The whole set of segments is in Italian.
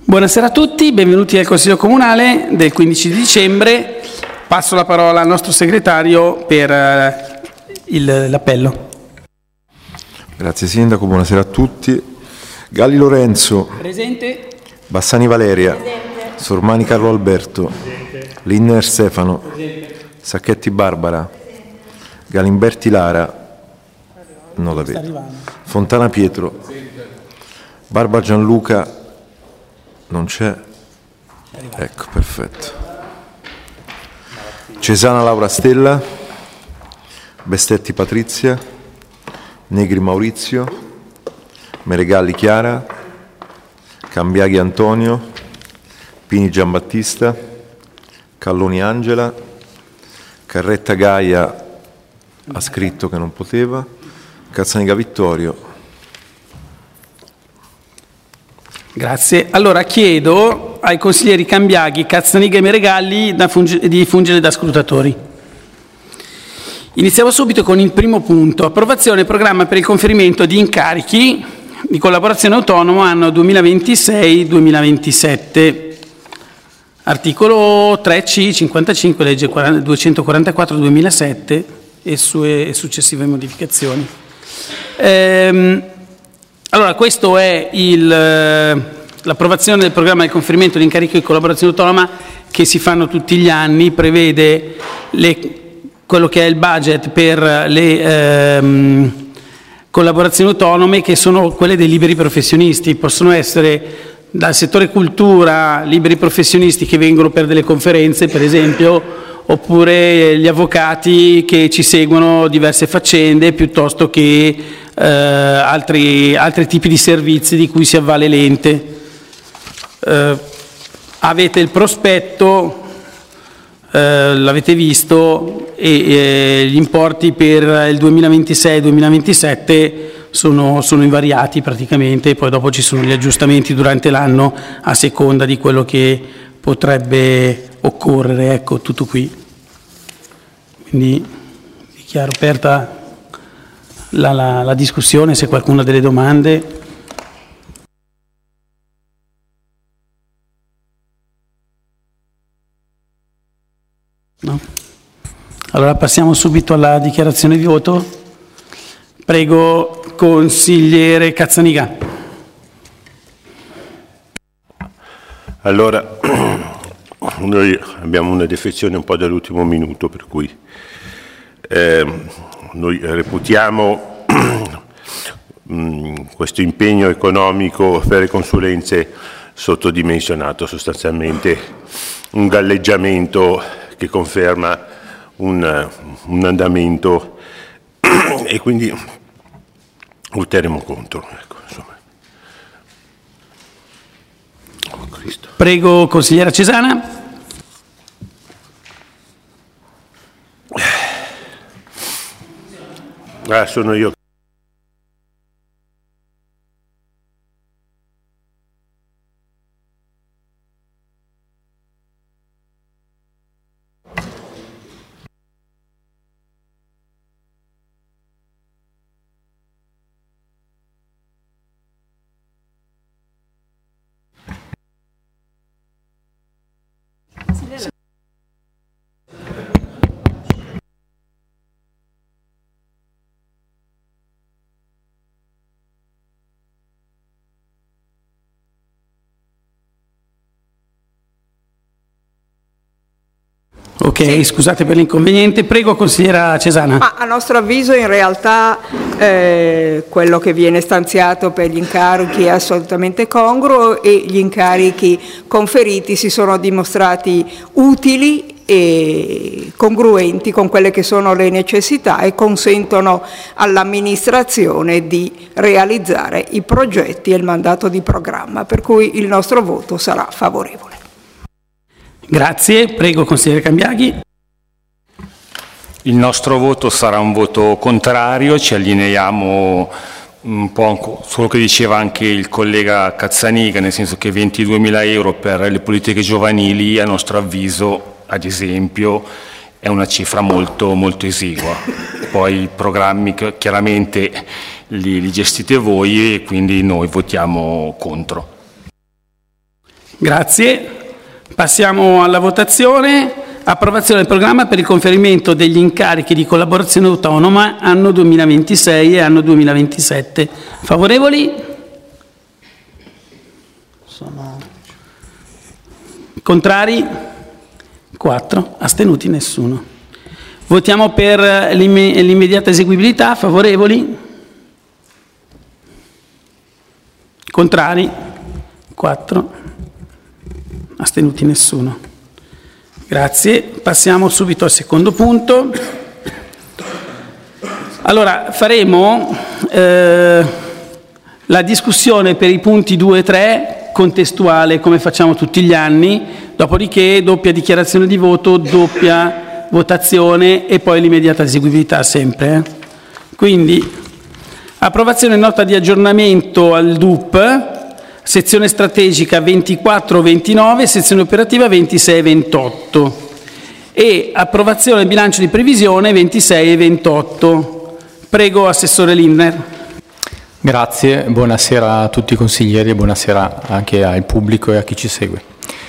Buonasera a tutti, benvenuti al Consiglio Comunale del 15 dicembre. Passo la parola al nostro segretario per l'appello. Grazie Sindaco, buonasera a tutti. Galli Lorenzo. Presente. Bassani Valeria. Presente. Sormani Carlo Alberto. Presente. Linner Stefano. Presente. Sacchetti Barbara. Galimberti Lara. Non la vedo. Fontana Pietro. Presente. Barba Gianluca. Non c'è. Ecco, perfetto. Cesana Laura Stella. Bestetti Patrizia. Negri Maurizio. Meregalli Chiara. Cambiaghi Antonio. Pini Giambattista. Calloni Angela. Carretta Gaia ha scritto che non poteva. Cazzaniga Vittorio. Grazie. Allora chiedo ai consiglieri Cambiaghi, Cazzaniga e Meregalli di fungere da scrutatori. Iniziamo subito con il primo punto. Approvazione programma per il conferimento di incarichi di collaborazione autonoma anno 2026-2027. Articolo 3C 55 legge 244-2007 e sue successive modificazioni. Allora, questo è l'approvazione del programma di conferimento di incarico di collaborazione autonoma che si fanno tutti gli anni, prevede quello che è il budget per le collaborazioni autonome, che sono quelle dei liberi professionisti. Possono essere dal settore cultura, liberi professionisti che vengono per delle conferenze, per esempio, oppure gli avvocati che ci seguono diverse faccende, piuttosto che altri tipi di servizi di cui si avvale l'ente. Avete il prospetto, l'avete visto, e gli importi per il 2026-2027 sono invariati praticamente, poi dopo ci sono gli aggiustamenti durante l'anno a seconda di quello che potrebbe occorrere. Ecco, tutto qui. Quindi dichiaro aperta la discussione, se qualcuno ha delle domande. No? Allora passiamo subito alla dichiarazione di voto. Prego, consigliere Cazzaniga. Allora, noi abbiamo una defezione un po' dall'ultimo minuto, per cui noi reputiamo questo impegno economico per le consulenze sottodimensionato, sostanzialmente un galleggiamento che conferma un andamento e quindi voteremo contro. Ecco, insomma. Oh, Cristo. Prego, consigliera Cesana. Sono io. Ok, sì. Scusate per l'inconveniente. Prego, consigliera Cesana. Ma a nostro avviso in realtà quello che viene stanziato per gli incarichi è assolutamente congruo e gli incarichi conferiti si sono dimostrati utili e congruenti con quelle che sono le necessità e consentono all'amministrazione di realizzare i progetti e il mandato di programma, per cui il nostro voto sarà favorevole. Grazie, prego consigliere Cambiaghi. Il nostro voto sarà un voto contrario, ci allineiamo un po' su quello che diceva anche il collega Cazzaniga, nel senso che 22.000 euro per le politiche giovanili a nostro avviso, ad esempio, è una cifra molto, molto esigua. Poi i programmi chiaramente li gestite voi e quindi noi votiamo contro. Grazie. Passiamo alla votazione. Approvazione del programma per il conferimento degli incarichi di collaborazione autonoma anno 2026 e anno 2027. Favorevoli? Contrari? 4. Astenuti? Nessuno. Votiamo per l'immediata eseguibilità. Favorevoli? Contrari? 4. Astenuti? Nessuno. Grazie. Passiamo subito al secondo punto. Allora, faremo la discussione per i punti 2 e 3 contestuale, come facciamo tutti gli anni, dopodiché doppia dichiarazione di voto, doppia votazione e poi l'immediata eseguibilità sempre. Quindi, approvazione nota di aggiornamento al DUP, sezione strategica 24-29, sezione operativa 26-28 e approvazione del bilancio di previsione 26 e 28. Prego, Assessore Lindner. Grazie, buonasera a tutti i consiglieri e buonasera anche al pubblico e a chi ci segue.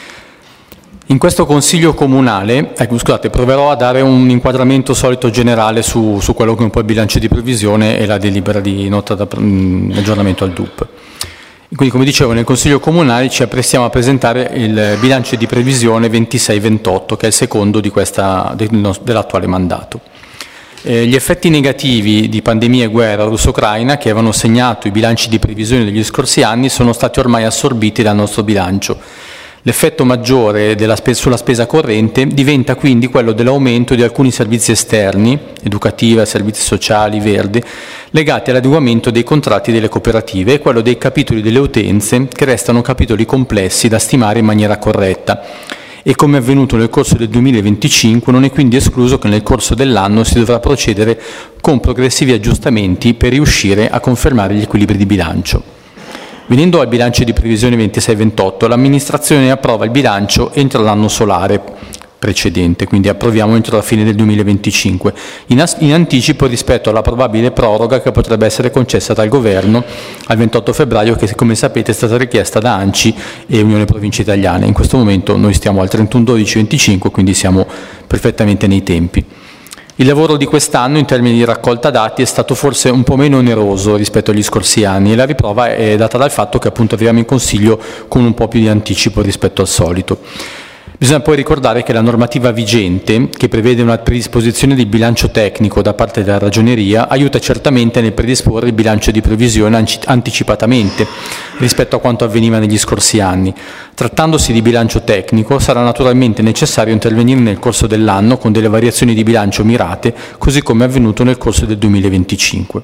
In questo Consiglio Comunale, proverò a dare un inquadramento solito generale su quello che è un po' il bilancio di previsione e la delibera di nota di aggiornamento al DUP. Quindi, come dicevo, nel Consiglio Comunale ci apprestiamo a presentare il bilancio di previsione 26-28, che è il secondo dell'attuale mandato. Gli effetti negativi di pandemia e guerra russo-ucraina, che avevano segnato i bilanci di previsione degli scorsi anni, sono stati ormai assorbiti dal nostro bilancio. L'effetto maggiore sulla spesa corrente diventa quindi quello dell'aumento di alcuni servizi esterni, educativa, servizi sociali, verde, legati all'adeguamento dei contratti delle cooperative e quello dei capitoli delle utenze, che restano capitoli complessi da stimare in maniera corretta. E come è avvenuto nel corso del 2025, non è quindi escluso che nel corso dell'anno si dovrà procedere con progressivi aggiustamenti per riuscire a confermare gli equilibri di bilancio. Venendo al bilancio di previsione 26-28, l'amministrazione approva il bilancio entro l'anno solare precedente, quindi approviamo entro la fine del 2025, in anticipo rispetto alla probabile proroga che potrebbe essere concessa dal Governo al 28 febbraio, che come sapete è stata richiesta da ANCI e Unione Province Italiane. In questo momento noi stiamo al 31/12/25, quindi siamo perfettamente nei tempi. Il lavoro di quest'anno in termini di raccolta dati è stato forse un po' meno oneroso rispetto agli scorsi anni e la riprova è data dal fatto che appunto arriviamo in Consiglio con un po' più di anticipo rispetto al solito. Bisogna poi ricordare che la normativa vigente, che prevede una predisposizione di bilancio tecnico da parte della Ragioneria, aiuta certamente nel predisporre il bilancio di previsione anticipatamente rispetto a quanto avveniva negli scorsi anni. Trattandosi di bilancio tecnico, sarà naturalmente necessario intervenire nel corso dell'anno con delle variazioni di bilancio mirate, così come è avvenuto nel corso del 2025.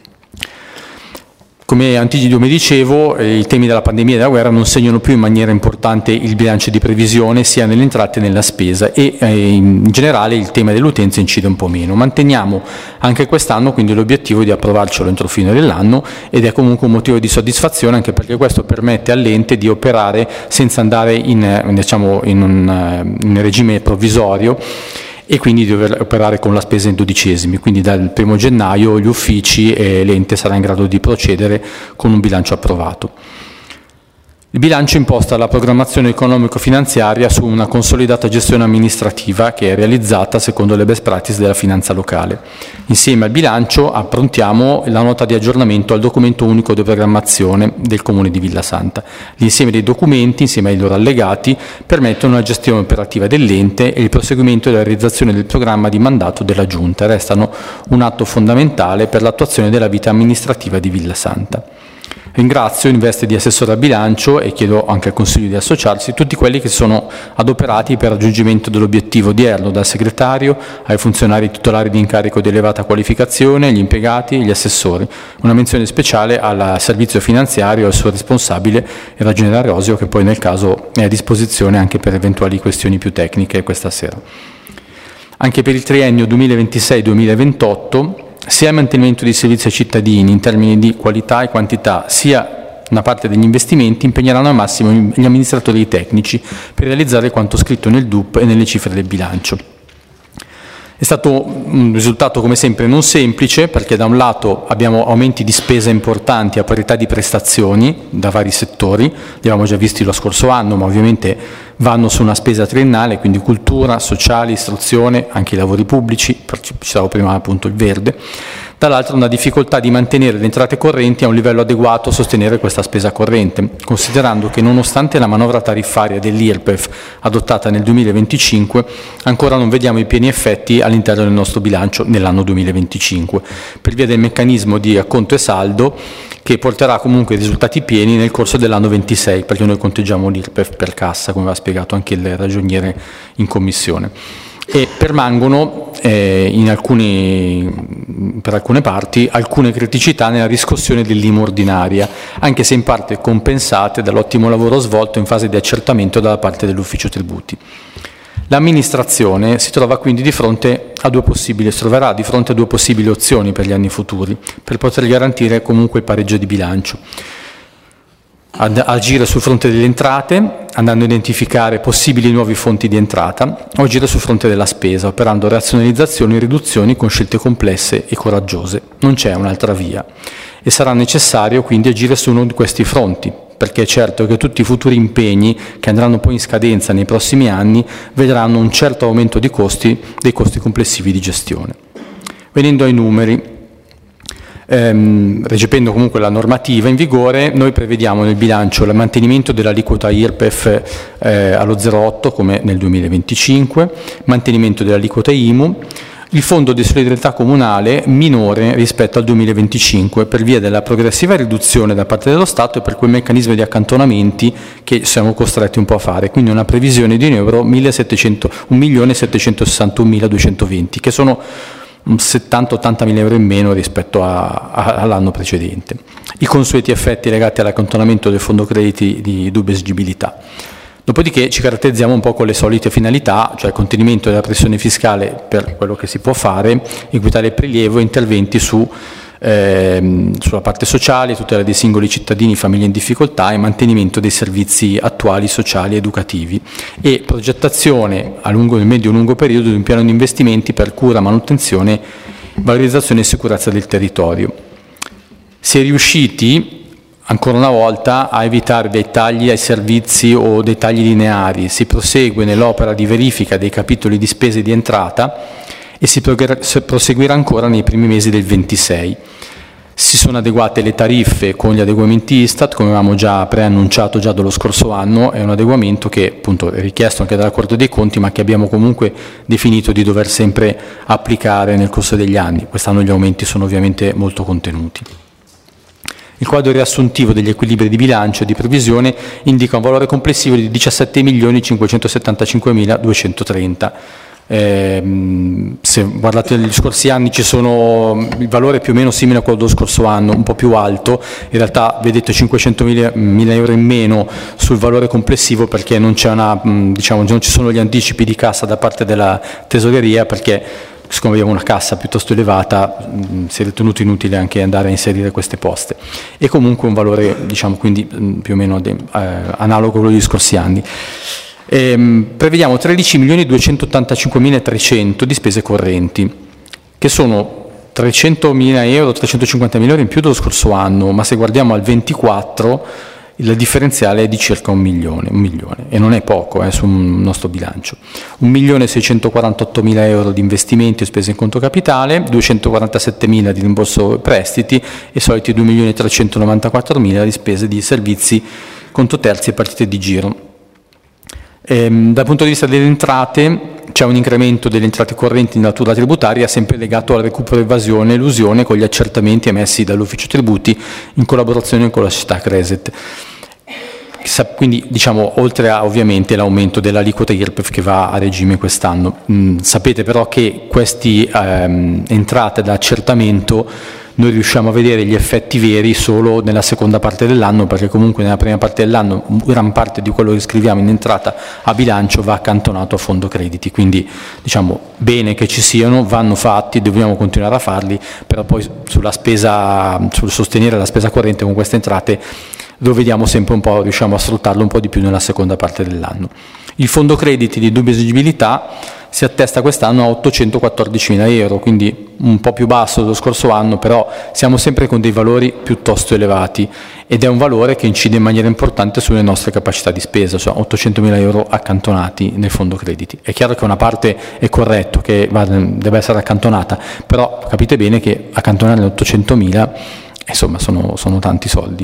Come dicevo, i temi della pandemia e della guerra non segnano più in maniera importante il bilancio di previsione sia nelle entrate che nella spesa e in generale il tema dell'utenza incide un po' meno. Manteniamo anche quest'anno quindi l'obiettivo di approvarcelo entro fine dell'anno ed è comunque un motivo di soddisfazione, anche perché questo permette all'ente di operare senza andare in regime provvisorio e quindi di dover operare con la spesa in dodicesimi, quindi dal 1 gennaio gli uffici e l'ente sarà in grado di procedere con un bilancio approvato. Il bilancio imposta la programmazione economico-finanziaria su una consolidata gestione amministrativa che è realizzata secondo le best practice della finanza locale. Insieme al bilancio approntiamo la nota di aggiornamento al documento unico di programmazione del Comune di Villasanta. L'insieme dei documenti, insieme ai loro allegati, permettono una gestione operativa dell'ente e il proseguimento della realizzazione del programma di mandato della Giunta. Restano un atto fondamentale per l'attuazione della vita amministrativa di Villasanta. Ringrazio in veste di assessore al bilancio e chiedo anche al Consiglio di associarsi tutti quelli che sono adoperati per il raggiungimento dell'obiettivo odierno, dal segretario ai funzionari titolari di incarico di elevata qualificazione, agli impiegati e agli assessori. Una menzione speciale al servizio finanziario e al suo responsabile, il ragioniere Rosio, che poi nel caso è a disposizione anche per eventuali questioni più tecniche questa sera. Anche per il triennio 2026-2028 sia il mantenimento dei servizi ai cittadini in termini di qualità e quantità, sia una parte degli investimenti impegneranno al massimo gli amministratori tecnici per realizzare quanto scritto nel DUP e nelle cifre del bilancio. È stato un risultato come sempre non semplice, perché da un lato abbiamo aumenti di spesa importanti a parità di prestazioni da vari settori, li avevamo già visti lo scorso anno, ma ovviamente vanno su una spesa triennale, quindi cultura, sociale, istruzione, anche i lavori pubblici, citavo prima appunto il verde. Dall'altro una difficoltà di mantenere le entrate correnti a un livello adeguato a sostenere questa spesa corrente, considerando che nonostante la manovra tariffaria dell'IRPEF adottata nel 2025, ancora non vediamo i pieni effetti all'interno del nostro bilancio nell'anno 2025, per via del meccanismo di acconto e saldo che porterà comunque risultati pieni nel corso dell'anno 26, perché noi conteggiamo l'IRPEF per cassa, come ha spiegato anche il ragioniere in commissione. E permangono per alcune parti alcune criticità nella riscossione dell'IMU ordinaria, anche se in parte compensate dall'ottimo lavoro svolto in fase di accertamento dalla parte dell'ufficio tributi. L'amministrazione si troverà quindi di fronte a due possibili opzioni per gli anni futuri, per poter garantire comunque il pareggio di bilancio. Agire sul fronte delle entrate, andando a identificare possibili nuovi fonti di entrata, o agire sul fronte della spesa, operando razionalizzazioni e riduzioni con scelte complesse e coraggiose. Non c'è un'altra via e sarà necessario quindi agire su uno di questi fronti, perché è certo che tutti i futuri impegni che andranno poi in scadenza nei prossimi anni vedranno un certo aumento dei costi complessivi di gestione. Venendo ai numeri, recependo comunque la normativa in vigore, noi prevediamo nel bilancio il mantenimento dell'aliquota IRPEF allo 0,8 come nel 2025, mantenimento dell'aliquota IMU, il fondo di solidarietà comunale minore rispetto al 2025 per via della progressiva riduzione da parte dello Stato e per quel meccanismo di accantonamenti che siamo costretti un po' a fare, quindi una previsione di euro 1.761.220, che sono 70-80 mila euro in meno rispetto all'anno precedente. I consueti effetti legati all'accantonamento del fondo crediti di dubbia esigibilità. Dopodiché ci caratterizziamo un po' con le solite finalità, cioè contenimento della pressione fiscale per quello che si può fare, equità del prelievo e interventi sulla parte sociale, tutela dei singoli cittadini, famiglie in difficoltà e mantenimento dei servizi attuali, sociali e educativi e progettazione a nel medio-lungo periodo di un piano di investimenti per cura, manutenzione, valorizzazione e sicurezza del territorio. Si è riusciti ancora una volta a evitare dei tagli ai servizi o dei tagli lineari, si prosegue nell'opera di verifica dei capitoli di spesa e di entrata e si proseguirà ancora nei primi mesi del 26. Si sono adeguate le tariffe con gli adeguamenti Istat, come avevamo già preannunciato già dallo scorso anno, è un adeguamento che appunto è richiesto anche dalla Corte dei Conti, ma che abbiamo comunque definito di dover sempre applicare nel corso degli anni. Quest'anno gli aumenti sono ovviamente molto contenuti. Il quadro riassuntivo degli equilibri di bilancio e di previsione indica un valore complessivo di 17.575.230. Se guardate gli scorsi anni ci sono il valore più o meno simile a quello dello scorso anno, un po' più alto, in realtà vedete 500.000 euro in meno sul valore complessivo perché non c'è non ci sono gli anticipi di cassa da parte della tesoreria, perché siccome abbiamo una cassa piuttosto elevata si è ritenuto inutile anche andare a inserire queste poste, e comunque un valore quindi più o meno analogo a quello degli scorsi anni. Prevediamo 13.285.300 di spese correnti, che sono 300.000 euro, 350.000 euro in più dello scorso anno, ma se guardiamo al 24 il differenziale è di circa 1 milione, e non è poco sul nostro bilancio. 1.648.000 euro di investimenti e spese in conto capitale, 247.000 di rimborso prestiti e soliti 2.394.000 di spese di servizi, conto terzi e partite di giro. Dal punto di vista delle entrate c'è un incremento delle entrate correnti di natura tributaria sempre legato al recupero evasione e elusione con gli accertamenti emessi dall'ufficio tributi in collaborazione con la società Creset. Quindi oltre a ovviamente l'aumento dell'aliquota IRPEF che va a regime quest'anno. Sapete però che queste entrate da accertamento noi riusciamo a vedere gli effetti veri solo nella seconda parte dell'anno, perché comunque nella prima parte dell'anno gran parte di quello che scriviamo in entrata a bilancio va accantonato a fondo crediti, quindi bene che ci siano, vanno fatti, dobbiamo continuare a farli, però poi sul sostenere la spesa corrente con queste entrate lo vediamo sempre un po', riusciamo a sfruttarlo un po' di più nella seconda parte dell'anno. Il fondo crediti di dubbia esigibilità si attesta quest'anno a 814.000 euro, quindi un po' più basso dello scorso anno, però siamo sempre con dei valori piuttosto elevati ed è un valore che incide in maniera importante sulle nostre capacità di spesa, cioè 800.000 euro accantonati nel fondo crediti. È chiaro che una parte è corretto, che deve essere accantonata, però capite bene che accantonare 800.000 insomma sono tanti soldi.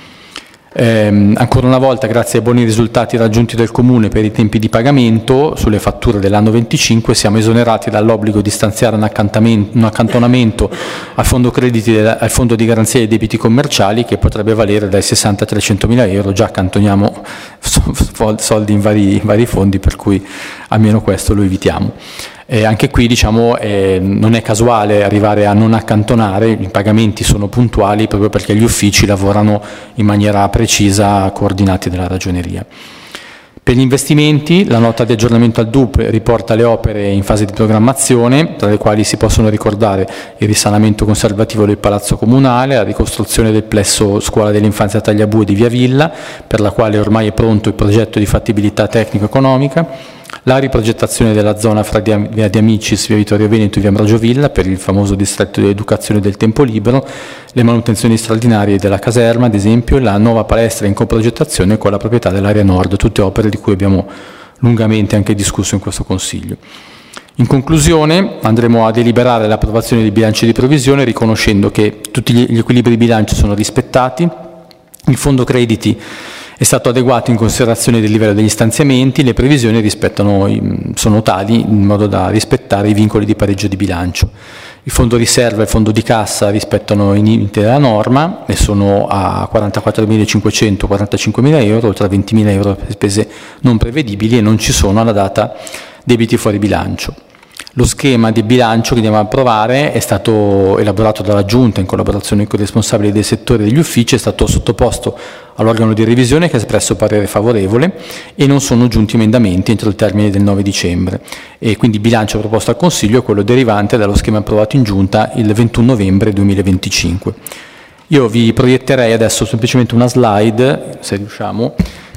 Ancora una volta, grazie ai buoni risultati raggiunti dal Comune per i tempi di pagamento sulle fatture dell'anno 25, siamo esonerati dall'obbligo di stanziare un accantonamento al fondo crediti, al fondo di garanzia dei debiti commerciali, che potrebbe valere dai 60 a 300.000 euro. Già accantoniamo soldi in vari fondi, per cui almeno questo lo evitiamo. Anche qui non è casuale arrivare a non accantonare, i pagamenti sono puntuali proprio perché gli uffici lavorano in maniera precisa, coordinati dalla Ragioneria. Per gli investimenti, la nota di aggiornamento al DUP riporta le opere in fase di programmazione, tra le quali si possono ricordare il risanamento conservativo del Palazzo Comunale, la ricostruzione del plesso Scuola dell'Infanzia Tagliabue di Via Villa, per la quale ormai è pronto il progetto di fattibilità tecnico-economica, la riprogettazione della zona fra Via di Amicis, Via Vittorio Veneto e Via Ambrogio Villa per il famoso distretto di educazione del tempo libero, le manutenzioni straordinarie della caserma, ad esempio, la nuova palestra in coprogettazione con la proprietà dell'area nord, tutte opere di cui abbiamo lungamente anche discusso in questo Consiglio. In conclusione, andremo a deliberare l'approvazione dei bilanci di previsione riconoscendo che tutti gli equilibri di bilancio sono rispettati, il fondo crediti è stato adeguato in considerazione del livello degli stanziamenti, le previsioni sono tali in modo da rispettare i vincoli di pareggio di bilancio. Il fondo riserva e il fondo di cassa rispettano i limiti della norma e sono a 44.500, 45.000 euro, oltre a 20.000 euro per spese non prevedibili, e non ci sono alla data debiti fuori bilancio. Lo schema di bilancio che andiamo a approvare è stato elaborato dalla Giunta in collaborazione con i responsabili dei settori e degli uffici, è stato sottoposto all'organo di revisione che ha espresso parere favorevole e non sono giunti emendamenti entro il termine del 9 dicembre. E quindi il bilancio proposto al Consiglio è quello derivante dallo schema approvato in Giunta il 21 novembre 2025. Io vi proietterei adesso semplicemente una slide, se riusciamo,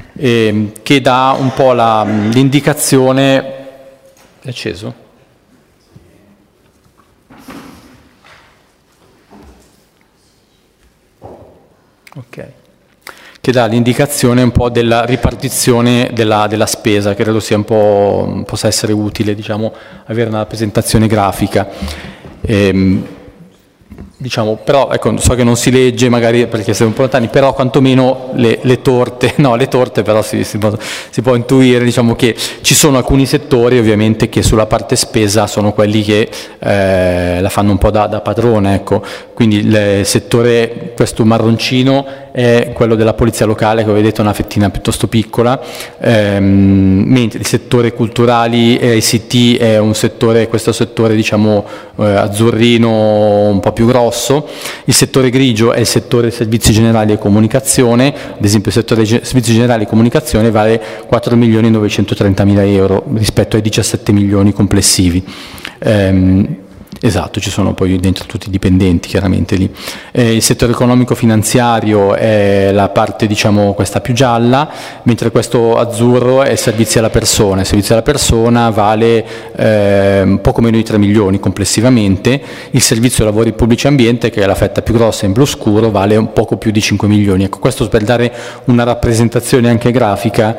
che dà un po' l'indicazione. È acceso? Ok. Che dà l'indicazione un po' della ripartizione della spesa, che credo sia possa essere utile, avere una rappresentazione grafica. Però ecco, so che non si legge magari perché siamo un po' lontani, però quantomeno le torte però si può intuire, che ci sono alcuni settori ovviamente che sulla parte spesa sono quelli che la fanno un po' da padrone, ecco. Quindi il settore, questo marroncino, è quello della polizia locale, che vedete è una fettina piuttosto piccola, mentre il settore culturali e ICT è questo settore azzurrino un po' più grosso. Il settore grigio è il settore servizi generali e comunicazione, ad esempio il settore servizi generali e comunicazione vale 4.930.000 euro rispetto ai 17 milioni complessivi. Esatto, ci sono poi dentro tutti i dipendenti chiaramente lì. Il settore economico-finanziario è la parte questa più gialla, mentre questo azzurro è servizi alla persona. Il servizio alla persona vale poco meno di 3 milioni complessivamente. Il servizio lavori pubblici e ambiente, che è la fetta più grossa in blu scuro, vale un poco più di 5 milioni. Ecco, questo per dare una rappresentazione anche grafica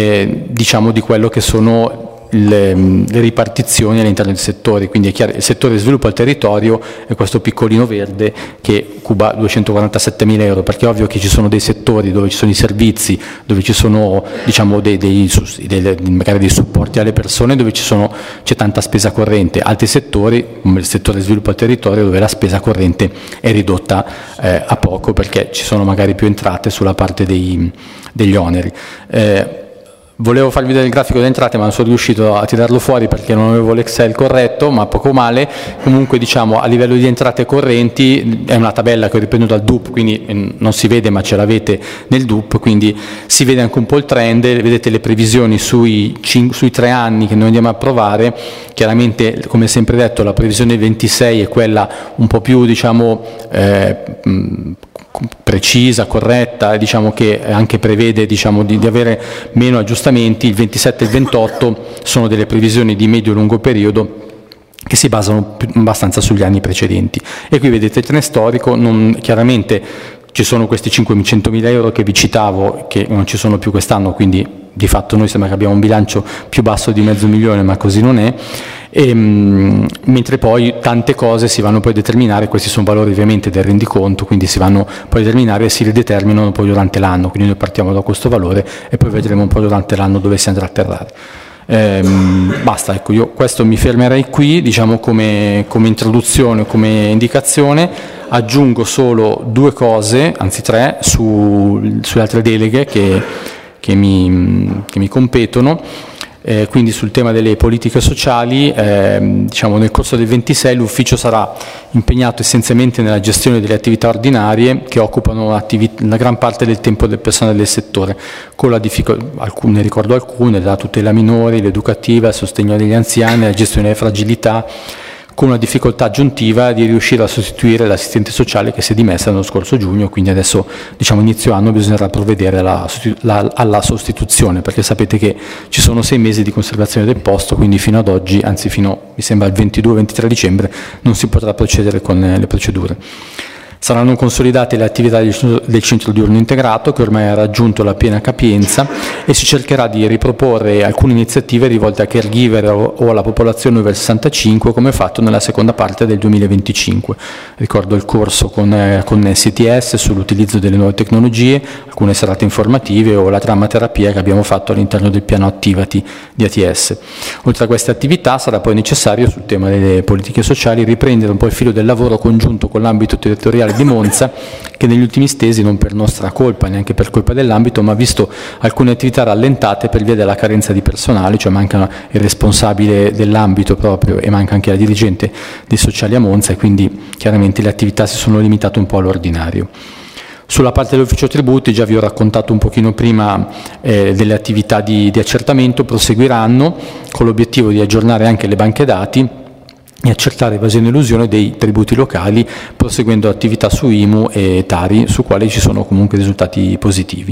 di quello che sono le ripartizioni all'interno dei settori. Quindi è chiaro, il settore sviluppo al territorio è questo piccolino verde che cuba 247.000 euro, perché è ovvio che ci sono dei settori dove ci sono i servizi, dove ci sono magari dei supporti alle persone, dove c'è tanta spesa corrente, altri settori come il settore sviluppo al territorio dove la spesa corrente è ridotta a poco, perché ci sono magari più entrate sulla parte degli oneri. Volevo farvi vedere il grafico delle entrate, ma non sono riuscito a tirarlo fuori perché non avevo l'Excel corretto, ma poco male. Comunque a livello di entrate correnti è una tabella che ho ripreso dal DUP, quindi non si vede ma ce l'avete nel DUP, quindi si vede anche un po' il trend, vedete le previsioni sui 3 anni che noi andiamo a approvare. Chiaramente, come sempre detto, la previsione 26 è quella un po' più precisa, corretta, e diciamo che anche prevede di avere meno aggiustamenti. Il 27 e il 28 sono delle previsioni di medio-lungo periodo che si basano abbastanza sugli anni precedenti. E qui vedete il trend storico, chiaramente ci sono questi 500.000 euro che vi citavo, che non ci sono più quest'anno, quindi di fatto noi sembra che abbiamo un bilancio più basso di $500.000, ma così non è. Mentre poi tante cose si vanno poi a determinare, questi sono valori ovviamente del rendiconto, quindi si vanno poi a determinare e si rideterminano poi durante l'anno, quindi noi partiamo da questo valore e poi vedremo un po' durante l'anno dove si andrà a atterrare. Basta, ecco, io questo mi fermerei qui, diciamo come introduzione, come indicazione. Aggiungo solo 2 cose, anzi 3, sulle altre deleghe che mi competono. Quindi sul tema delle politiche sociali, diciamo nel corso del 26 l'ufficio sarà impegnato essenzialmente nella gestione delle attività ordinarie che occupano la gran parte del tempo del personale del settore, con la ne ricordo alcune: la tutela minori, l'educativa, il sostegno agli anziani, la gestione delle fragilità, con una difficoltà aggiuntiva di riuscire a sostituire l'assistente sociale che si è dimessa nello scorso giugno, quindi adesso, diciamo, inizio anno bisognerà provvedere alla sostituzione, perché sapete che ci sono 6 mesi di conservazione del posto, quindi fino ad oggi, anzi fino mi sembra il 22-23 dicembre, non si potrà procedere con le procedure. Saranno consolidate le attività del centro diurno integrato, che ormai ha raggiunto la piena capienza, e si cercherà di riproporre alcune iniziative rivolte a caregiver o alla popolazione over 65, come fatto nella seconda parte del 2025. Ricordo il corso con CTS sull'utilizzo delle nuove tecnologie, alcune serate informative o la drammaterapia che abbiamo fatto all'interno del piano Attivati di ATS. Oltre a queste attività sarà poi necessario, sul tema delle politiche sociali, riprendere un po' il filo del lavoro congiunto con l'ambito territoriale di Monza, che negli ultimi stesi, non per nostra colpa, neanche per colpa dell'ambito, ma ha visto alcune attività rallentate per via della carenza di personale, cioè manca il responsabile dell'ambito proprio e manca anche la dirigente dei sociali a Monza, e quindi chiaramente le attività si sono limitate un po' all'ordinario. Sulla parte dell'ufficio tributi, già vi ho raccontato un pochino prima delle attività di accertamento, proseguiranno con l'obiettivo di aggiornare anche le banche dati e accertare evasione e elusione dei tributi locali, proseguendo attività su IMU e Tari, su quali ci sono comunque risultati positivi.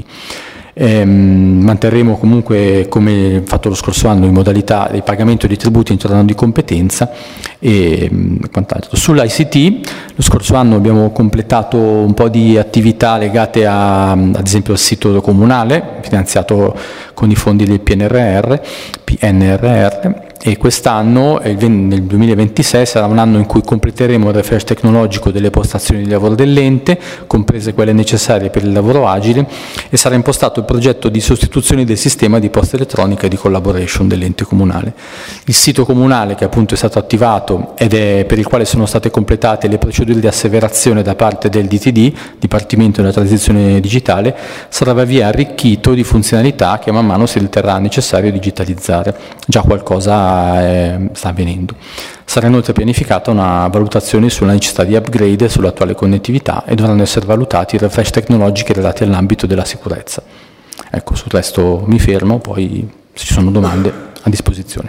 Manterremo comunque, come fatto lo scorso anno, in modalità di pagamento di tributi entro l'anno di competenza e quant'altro. Sull'ICT, lo scorso anno abbiamo completato un po' di attività legate ad esempio al sito comunale, finanziato con i fondi del PNRR, e quest'anno, nel 2026, sarà un anno in cui completeremo il refresh tecnologico delle postazioni di lavoro dell'ente, comprese quelle necessarie per il lavoro agile, e sarà impostato il progetto di sostituzione del sistema di posta elettronica e di collaboration dell'ente comunale. Il sito comunale, che appunto è stato attivato ed è per il quale sono state completate le procedure di asseverazione da parte del DTD, Dipartimento della Transizione Digitale, sarà via via arricchito di funzionalità che man mano si riterrà necessario digitalizzare. Già qualcosa sta avvenendo. Sarà inoltre pianificata una valutazione sulla necessità di upgrade sull'attuale connettività e dovranno essere valutati i refresh tecnologici relati all'ambito della sicurezza. Ecco, sul resto mi fermo, poi se ci sono domande a disposizione.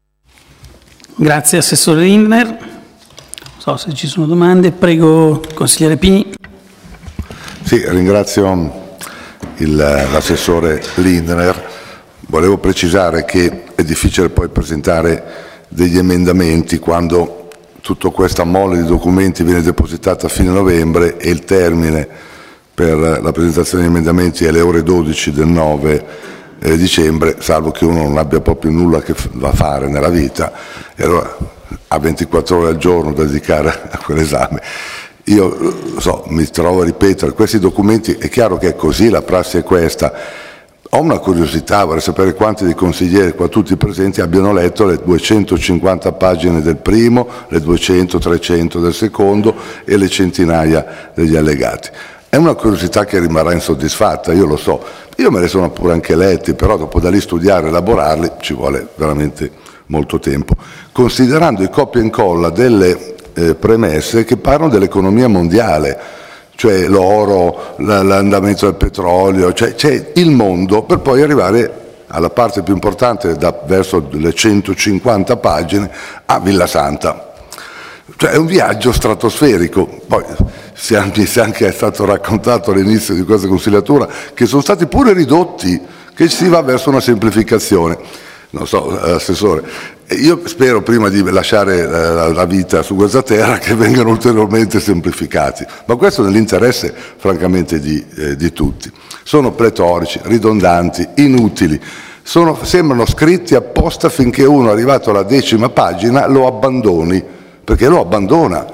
Grazie Assessore Lindner. Non so se ci sono domande. Prego, Consigliere Pini. Sì, ringrazio l'assessore Lindner. Volevo precisare che è difficile poi presentare degli emendamenti quando tutta questa mole di documenti viene depositata a fine novembre e il termine per la presentazione di emendamenti è le ore 12 del 9 dicembre, salvo che uno non abbia proprio nulla da fare nella vita, e allora ha 24 ore al giorno da dedicare a quell'esame. Io mi trovo a ripetere, questi documenti, è chiaro che è così, la prassi è questa. Ho una curiosità, vorrei sapere quanti dei consiglieri qua tutti presenti abbiano letto le 250 pagine del primo, le 200, 300 del secondo e le centinaia degli allegati. È una curiosità che rimarrà insoddisfatta, io lo so. Io me le sono pure anche letti, però dopo da lì studiare e elaborarli ci vuole veramente molto tempo. Considerando i copia e incolla delle premesse che parlano dell'economia mondiale, cioè l'oro, l'andamento del petrolio, cioè c'è il mondo, per poi arrivare alla parte più importante, verso le 150 pagine, a Villa Santa. Cioè è un viaggio stratosferico. Poi anche è stato raccontato all'inizio di questa consigliatura, che sono stati pure ridotti, che si va verso una semplificazione. Non so, Assessore, io spero prima di lasciare la vita su questa terra che vengano ulteriormente semplificati, ma questo nell'interesse francamente di tutti. Sono pletorici, ridondanti, inutili, sembrano scritti apposta finché uno, arrivato alla 10ª pagina, lo abbandoni, perché lo abbandona.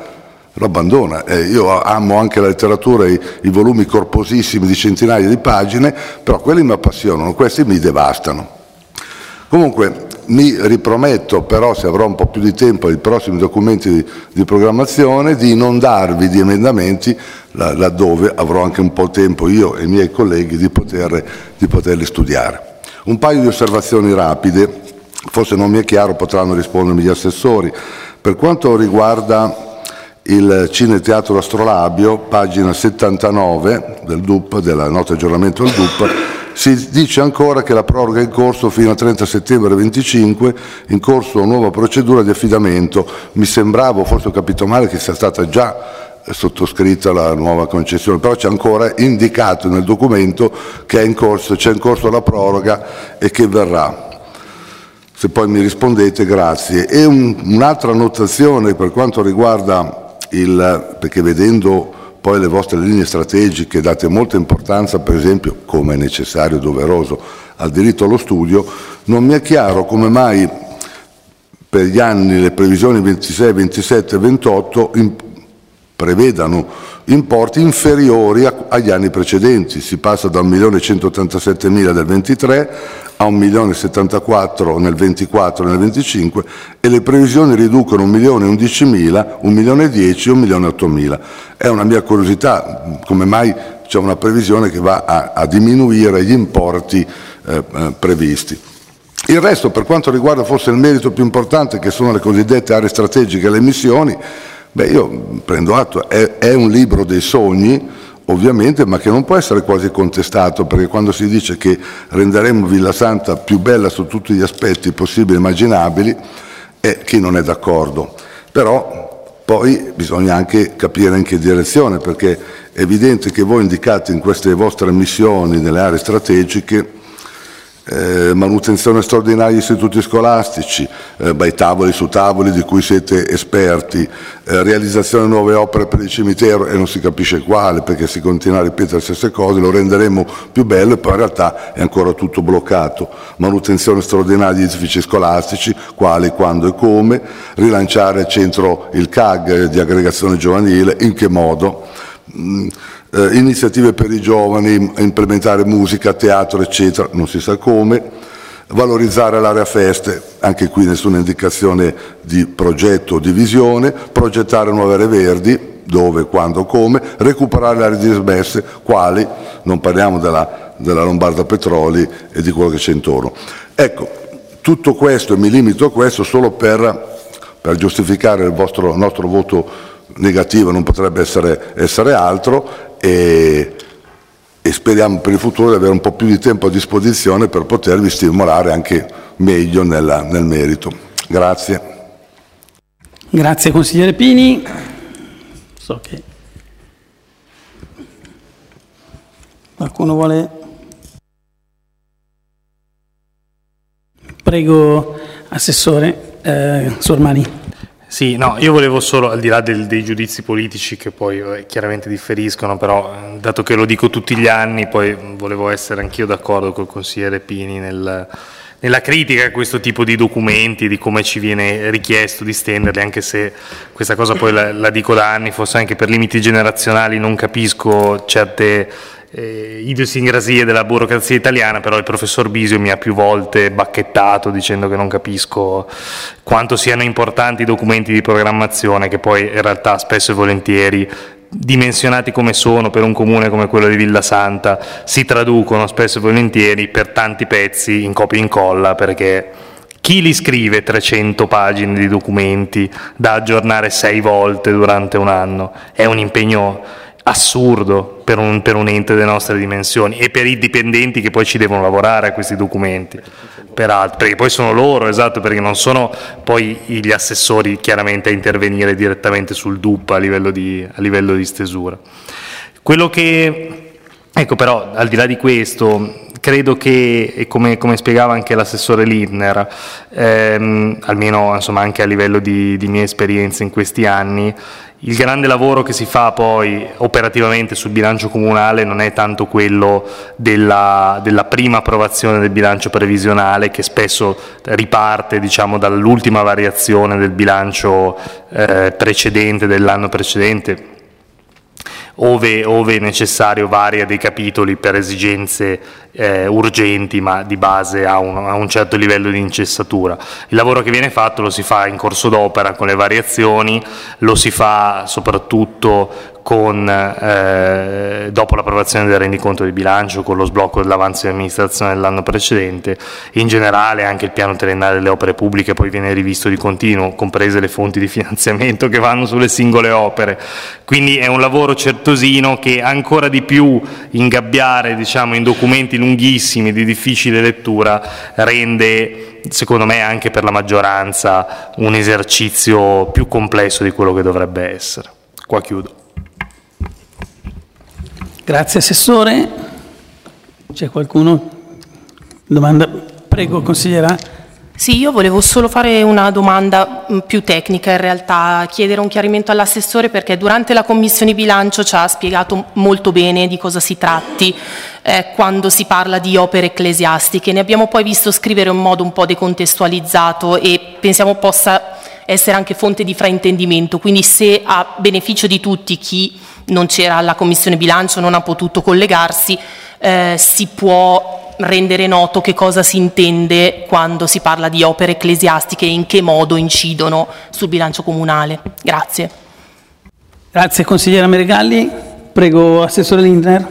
Io amo anche la letteratura, i volumi corposissimi di centinaia di pagine, però quelli mi appassionano, questi mi devastano. Comunque mi riprometto, però, se avrò un po' più di tempo ai prossimi documenti di programmazione, di non darvi di emendamenti laddove avrò anche un po' di tempo io e i miei colleghi di poterli studiare. Un paio di osservazioni rapide, forse non mi è chiaro, potranno rispondermi gli assessori. Per quanto riguarda il Cineteatro Astrolabio, pagina 79 del DUP, della nota aggiornamento del DUP, si dice ancora che la proroga è in corso fino al 30 settembre 25, in corso una nuova procedura di affidamento. Mi sembrava, forse ho capito male, che sia stata già sottoscritta la nuova concessione, però c'è ancora indicato nel documento che c'è in corso la proroga e che verrà. Se poi mi rispondete, grazie. E un'altra annotazione per quanto riguarda perché vedendo poi le vostre linee strategiche date molta importanza, per esempio, come è necessario e doveroso, al diritto allo studio, non mi è chiaro come mai per gli anni, le previsioni 26, 27 e 28 prevedano importi inferiori agli anni precedenti. Si passa da 1.187.000 del 23 a 1.074.000 nel 24 e nel 25, e le previsioni riducono 1.011.000, 1.010.000 e 1.008.000. È una mia curiosità, come mai c'è una previsione che va a diminuire gli importi previsti. Il resto, per quanto riguarda forse il merito più importante, che sono le cosiddette aree strategiche e le missioni, io prendo atto, è un libro dei sogni, ovviamente, ma che non può essere quasi contestato, perché quando si dice che renderemo Villasanta più bella su tutti gli aspetti possibili e immaginabili, chi non è d'accordo. Però poi bisogna anche capire in che direzione, perché è evidente che voi indicate in queste vostre missioni nelle aree strategiche manutenzione straordinaria di istituti scolastici, tavoli su tavoli di cui siete esperti, realizzazione di nuove opere per il cimitero, e non si capisce quale, perché si continua a ripetere le stesse cose, lo renderemo più bello e poi in realtà è ancora tutto bloccato. Manutenzione straordinaria di edifici scolastici, quali, quando e come, rilanciare il CAG di aggregazione giovanile, in che modo, iniziative per i giovani, implementare musica, teatro, eccetera, non si sa come, valorizzare l'area feste, anche qui nessuna indicazione di progetto o di visione, progettare nuove aree verdi, dove, quando, come, recuperare le aree dismesse, quali, non parliamo della Lombarda Petroli e di quello che c'è intorno. Ecco, tutto questo, e mi limito a questo solo per giustificare il nostro voto negativo, non potrebbe essere altro, e speriamo per il futuro di avere un po' più di tempo a disposizione per potervi stimolare anche meglio nel merito. Grazie. Grazie consigliere Pini. So che qualcuno vuole. Prego, Assessore Sormani. Sì, no, io volevo solo, al di là dei giudizi politici che poi chiaramente differiscono, però dato che lo dico tutti gli anni, poi volevo essere anch'io d'accordo col consigliere Pini nella critica a questo tipo di documenti, di come ci viene richiesto di stenderli, anche se questa cosa poi la dico da anni, forse anche per limiti generazionali non capisco certe idiosincrasie della burocrazia italiana, però il professor Bisio mi ha più volte bacchettato dicendo che non capisco quanto siano importanti i documenti di programmazione, che poi in realtà spesso e volentieri, dimensionati come sono per un comune come quello di Villasanta, si traducono spesso e volentieri per tanti pezzi in copia e incolla, perché chi li scrive 300 pagine di documenti da aggiornare 6 volte durante un anno? È un impegno assurdo per un ente delle nostre dimensioni e per i dipendenti che poi ci devono lavorare a questi documenti, peraltro, perché poi sono loro, esatto, perché non sono poi gli assessori chiaramente a intervenire direttamente sul DUP a livello di stesura. Quello che, ecco, però al di là di questo, credo che, e come spiegava anche l'assessore Lindner, almeno insomma anche a livello di mie esperienze in questi anni, il grande lavoro che si fa poi operativamente sul bilancio comunale non è tanto quello della prima approvazione del bilancio previsionale, che spesso riparte, diciamo, dall'ultima variazione del bilancio precedente, dell'anno precedente, ove necessario varia dei capitoli per esigenze urgenti, ma di base ha un certo livello di incessatura. Il lavoro che viene fatto lo si fa in corso d'opera con le variazioni, lo si fa soprattutto dopo l'approvazione del rendiconto di bilancio, con lo sblocco dell'avanzo di amministrazione dell'anno precedente. In generale anche il piano triennale delle opere pubbliche poi viene rivisto di continuo, comprese le fonti di finanziamento che vanno sulle singole opere. Quindi è un lavoro certosino che ancora di più ingabbiare, diciamo, in documenti lunghissimi di difficile lettura rende, secondo me, anche per la maggioranza un esercizio più complesso di quello che dovrebbe essere. Qua chiudo. Grazie Assessore. C'è qualcuno? Domanda? Prego, consigliera. Sì, io volevo solo fare una domanda più tecnica, in realtà chiedere un chiarimento all'assessore, perché durante la commissione bilancio ci ha spiegato molto bene di cosa si tratti quando si parla di opere ecclesiastiche. Ne abbiamo poi visto scrivere in modo un po' decontestualizzato e pensiamo possa essere anche fonte di fraintendimento, quindi se a beneficio di tutti chi non c'era alla commissione bilancio, non ha potuto collegarsi, si può rendere noto che cosa si intende quando si parla di opere ecclesiastiche e in che modo incidono sul bilancio comunale. Grazie. Grazie consigliera Meregalli. Prego Assessore Lindner.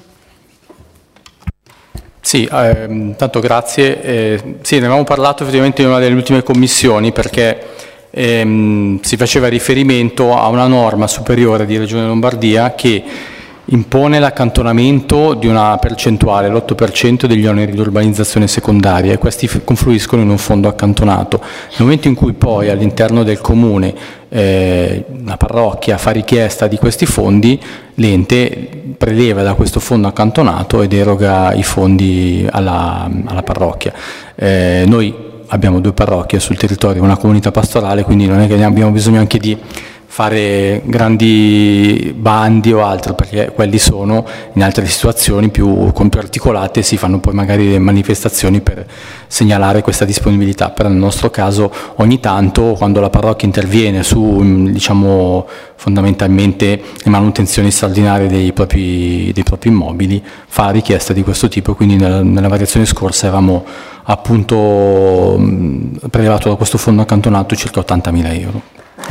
Sì, tanto grazie. Sì, ne avevamo parlato effettivamente in una delle ultime commissioni, perché si faceva riferimento a una norma superiore di Regione Lombardia che impone l'accantonamento di una percentuale, l'8% degli oneri di urbanizzazione secondaria, e questi confluiscono in un fondo accantonato. Nel momento in cui poi all'interno del comune la parrocchia fa richiesta di questi fondi, l'ente preleva da questo fondo accantonato ed eroga i fondi alla parrocchia. Noi abbiamo 2 parrocchie sul territorio, una comunità pastorale, quindi non è che ne abbiamo bisogno anche di fare grandi bandi o altro, perché quelli sono in altre situazioni più articolate, si fanno poi magari le manifestazioni per segnalare questa disponibilità. Però nel nostro caso ogni tanto, quando la parrocchia interviene su, diciamo, fondamentalmente le manutenzioni straordinarie dei propri immobili, fa richiesta di questo tipo. Quindi nella variazione scorsa avevamo appunto prelevato da questo fondo accantonato circa 80.000 euro.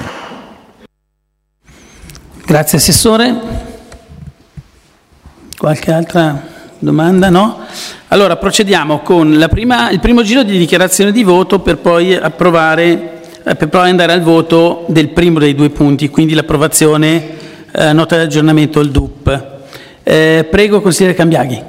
Grazie Assessore. Qualche altra domanda? No? Allora procediamo con il primo giro di dichiarazione di voto per poi andare al voto del primo dei 2 punti, quindi l'approvazione nota di aggiornamento al DUP. Prego consigliere Cambiaghi.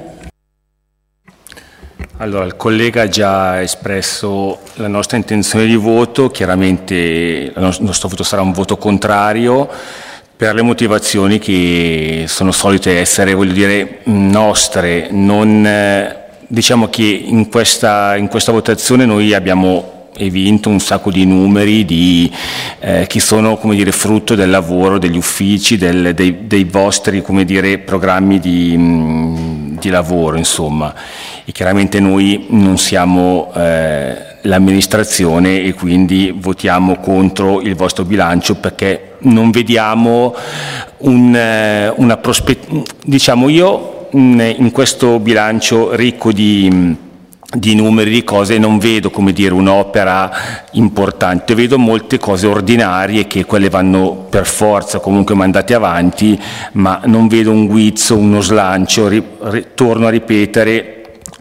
Allora, il collega ha già espresso la nostra intenzione di voto. Chiaramente il nostro voto sarà un voto contrario, per le motivazioni che sono solite essere, voglio dire, nostre. Diciamo che in questa votazione noi abbiamo evinto un sacco di numeri che sono, come dire, frutto del lavoro degli uffici, dei vostri, come dire, programmi di lavoro, insomma. E chiaramente noi non siamo l'amministrazione e quindi votiamo contro il vostro bilancio, perché non vediamo una prospettiva. Diciamo, io in questo bilancio ricco di numeri, di cose, non vedo, come dire, un'opera importante, vedo molte cose ordinarie che quelle vanno per forza comunque mandate avanti, ma non vedo un guizzo, uno slancio. Torno a ripetere,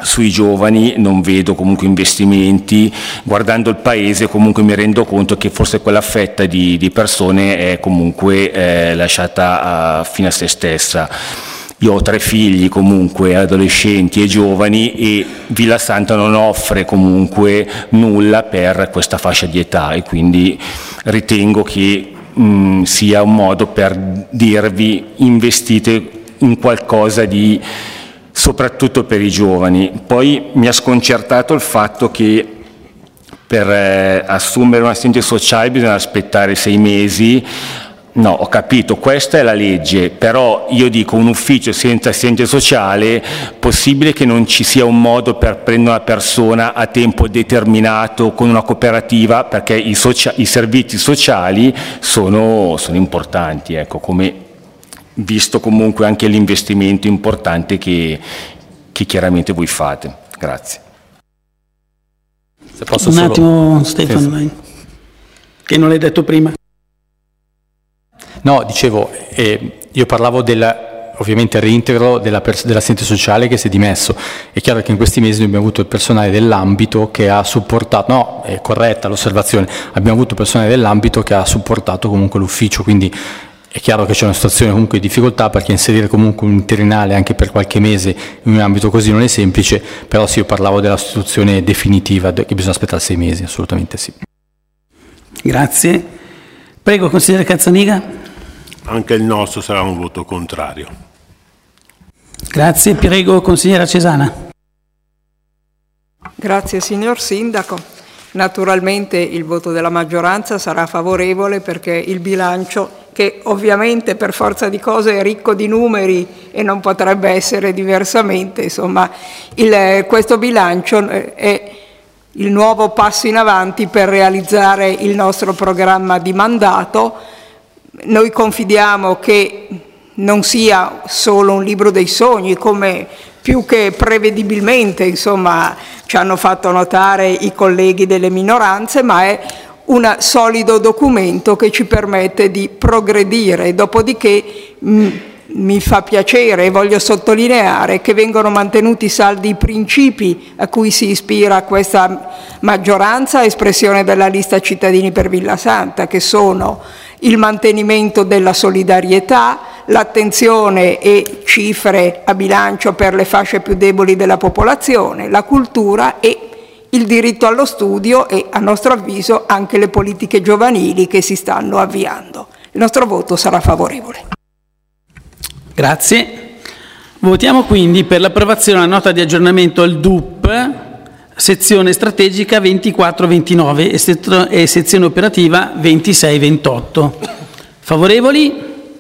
sui giovani non vedo comunque investimenti. Guardando il paese comunque mi rendo conto che forse quella fetta di persone è comunque lasciata fino a se stessa. Io ho 3 figli comunque adolescenti e giovani e Villa Santa non offre comunque nulla per questa fascia di età, e quindi ritengo che sia un modo per dirvi: investite in qualcosa di, soprattutto per i giovani. Poi mi ha sconcertato il fatto che per assumere un assistente sociale bisogna aspettare 6 mesi. No, ho capito, questa è la legge, però io dico, un ufficio senza assistente sociale, possibile che non ci sia un modo per prendere una persona a tempo determinato con una cooperativa, perché i servizi sociali sono importanti, ecco, come visto comunque anche l'investimento importante che chiaramente voi fate. Grazie. Se posso un solo... attimo Stefano, sì. Che non l'hai detto prima. No, dicevo, io parlavo ovviamente il reintegro dell'assistente sociale che si è dimesso. È chiaro che in questi mesi noi abbiamo avuto il personale dell'ambito che ha supportato, no, è corretta l'osservazione, abbiamo avuto personale dell'ambito che ha supportato comunque l'ufficio, quindi è chiaro che c'è una situazione comunque di difficoltà, perché inserire comunque un interinale anche per qualche mese in un ambito così non è semplice, però sì, io parlavo della sostituzione definitiva, che bisogna aspettare 6 mesi, assolutamente sì. Grazie. Prego, consigliere Cazzaniga. Anche il nostro sarà un voto contrario. Grazie. Prego, consigliera Cesana. Grazie signor Sindaco. Naturalmente il voto della maggioranza sarà favorevole, perché il bilancio, che ovviamente per forza di cose è ricco di numeri e non potrebbe essere diversamente, insomma, questo bilancio è il nuovo passo in avanti per realizzare il nostro programma di mandato. Noi confidiamo che non sia solo un libro dei sogni, come più che prevedibilmente, insomma, ci hanno fatto notare i colleghi delle minoranze, ma è un solido documento che ci permette di progredire. Dopodiché mi fa piacere e voglio sottolineare che vengono mantenuti saldi i principi a cui si ispira questa maggioranza, espressione della lista cittadini per Villa Santa, che sono il mantenimento della solidarietà, l'attenzione e cifre a bilancio per le fasce più deboli della popolazione, la cultura e il diritto allo studio e, a nostro avviso, anche le politiche giovanili che si stanno avviando. Il nostro voto sarà favorevole. Grazie. Votiamo quindi per l'approvazione della nota di aggiornamento al DUP, sezione strategica 24-29 e sezione operativa 26-28. Favorevoli?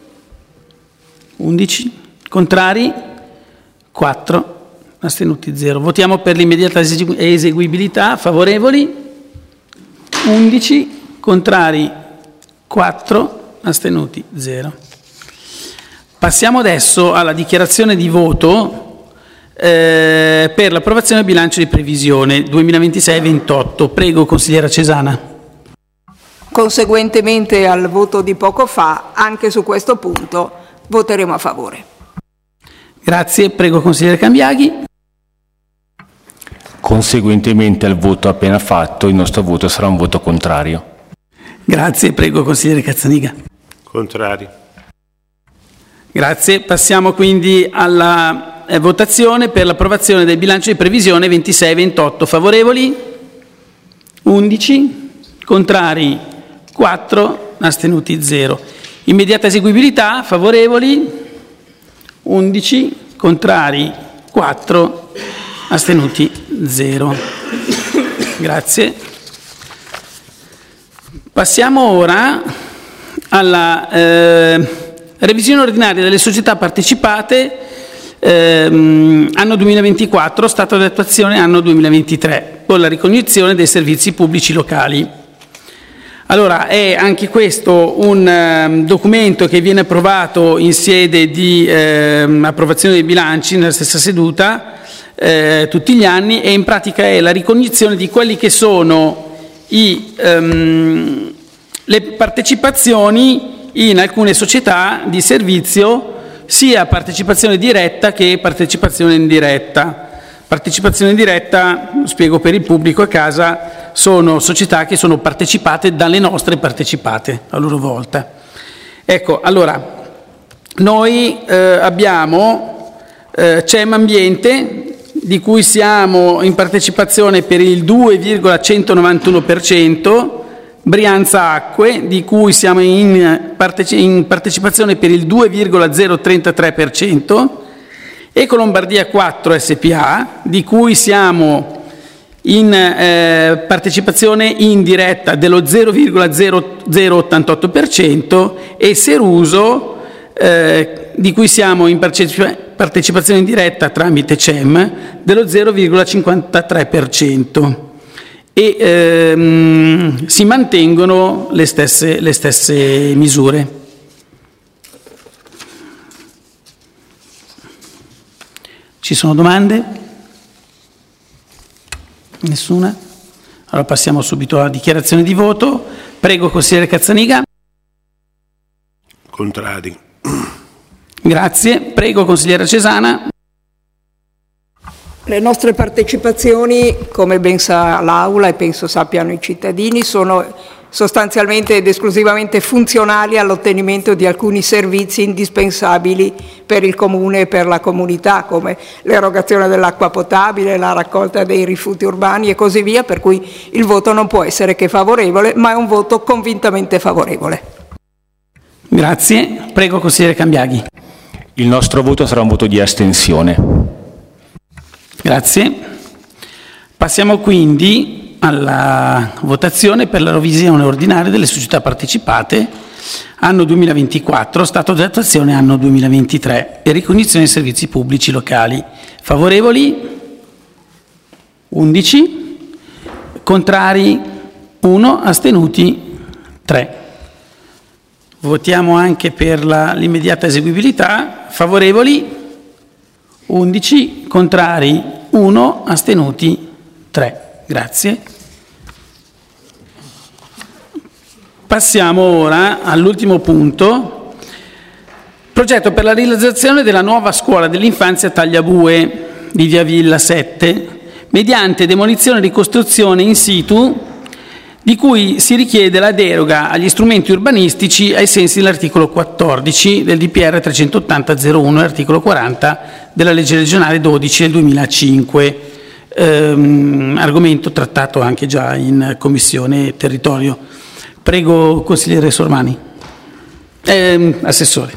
11. Contrari? 4. Astenuti 0. Votiamo per l'immediata eseguibilità. Favorevoli? 11. Contrari? 4. Astenuti 0. Passiamo adesso alla dichiarazione di voto per l'approvazione del bilancio di previsione 2026-28. Prego, consigliera Cesana. Conseguentemente al voto di poco fa, anche su questo punto voteremo a favore. Grazie. Prego, consigliere Cambiaghi. Conseguentemente al voto appena fatto, il nostro voto sarà un voto contrario. Grazie. Prego, consigliere Cazzaniga. Contrario. Grazie. Passiamo quindi alla votazione per l'approvazione del bilancio di previsione 26-28. Favorevoli? 11. Contrari? 4. Astenuti 0. Immediata eseguibilità. Favorevoli? 11. Contrari? 4. Astenuti 0. Grazie. Passiamo ora alla revisione ordinaria delle società partecipate anno 2024, stato di attuazione anno 2023, con la ricognizione dei servizi pubblici locali. Allora, è anche questo un documento che viene approvato in sede di approvazione dei bilanci nella stessa seduta tutti gli anni, e in pratica è la ricognizione di quelli che sono le partecipazioni in alcune società di servizio, sia partecipazione diretta che partecipazione indiretta. Partecipazione diretta, spiego per il pubblico a casa, sono società che sono partecipate dalle nostre partecipate a loro volta. Ecco, allora, noi abbiamo CEM Ambiente, di cui siamo in partecipazione per il 2,191%, Brianza Acque, di cui siamo in partecipazione per il 2,033%, Ecolombardia 4 SPA, di cui siamo in partecipazione indiretta dello 0,0088%, e Seruso, di cui siamo in partecipazione diretta tramite CEM dello 0,53%, e si mantengono le stesse misure. Ci sono domande? Nessuna? Allora passiamo subito alla dichiarazione di voto. Prego, consigliere Cazzaniga. Contrari. Grazie. Prego, consigliera Cesana. Le nostre partecipazioni, come ben sa l'Aula e penso sappiano i cittadini, sono sostanzialmente ed esclusivamente funzionali all'ottenimento di alcuni servizi indispensabili per il Comune e per la comunità, come l'erogazione dell'acqua potabile, la raccolta dei rifiuti urbani e così via, per cui il voto non può essere che favorevole, ma è un voto convintamente favorevole. Grazie. Prego, consigliere Cambiaghi. Il nostro voto sarà un voto di astensione. Grazie. Passiamo quindi alla votazione per la revisione ordinaria delle società partecipate anno 2024, stato di attuazione anno 2023 e ricognizione dei servizi pubblici locali. Favorevoli? 11. Contrari? 1. Astenuti? 3. Votiamo anche per l'immediata eseguibilità. Favorevoli? 11. Contrari? 1. Astenuti? 3. Grazie. Passiamo ora all'ultimo punto. Progetto per la realizzazione della nuova scuola dell'infanzia Tagliabue di Via Villa 7, mediante demolizione e ricostruzione in situ, di cui si richiede la deroga agli strumenti urbanistici ai sensi dell'articolo 14 del DPR 380/01 e articolo 40 della legge regionale 12 del 2005. Argomento trattato anche già in Commissione Territorio. Prego, consigliere Sormani. Assessore.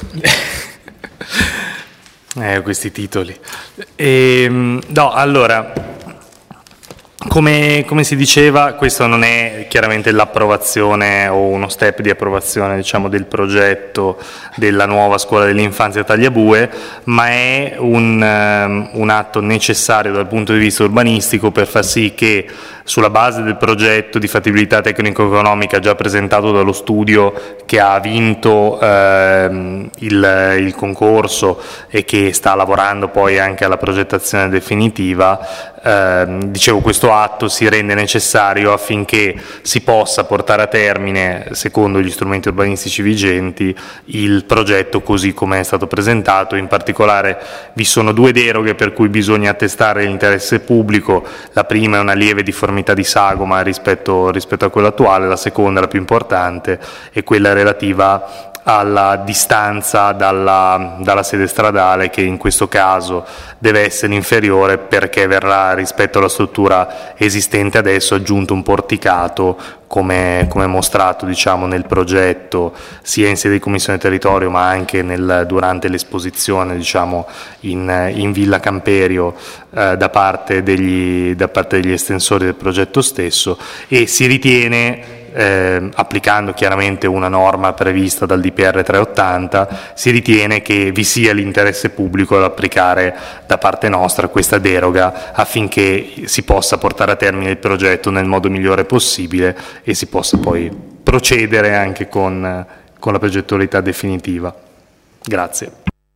Questi titoli. No, allora, come si diceva, questo non è chiaramente l'approvazione o uno step di approvazione, diciamo, del progetto della nuova scuola dell'infanzia Tagliabue, ma è un atto necessario dal punto di vista urbanistico per far sì che, sulla base del progetto di fattibilità tecnico-economica già presentato dallo studio che ha vinto il concorso e che sta lavorando poi anche alla progettazione definitiva, dicevo, questo atto si rende necessario affinché si possa portare a termine, secondo gli strumenti urbanistici vigenti, il progetto così come è stato presentato. In particolare vi sono due deroghe per cui bisogna attestare l'interesse pubblico. La prima è una lieve difformità di sagoma rispetto a quella attuale, la seconda, la più importante, è quella relativa alla distanza dalla sede stradale, che in questo caso deve essere inferiore perché verrà, rispetto alla struttura esistente adesso, aggiunto un porticato come mostrato, diciamo, nel progetto sia in sede di Commissione Territorio ma anche durante l'esposizione, diciamo, in Villa Camperio da parte degli estensori del progetto stesso, e si ritiene, applicando chiaramente una norma prevista dal DPR 380, si ritiene che vi sia l'interesse pubblico ad applicare da parte nostra questa deroga affinché si possa portare a termine il progetto nel modo migliore possibile e si possa poi procedere anche con la progettualità definitiva. Grazie.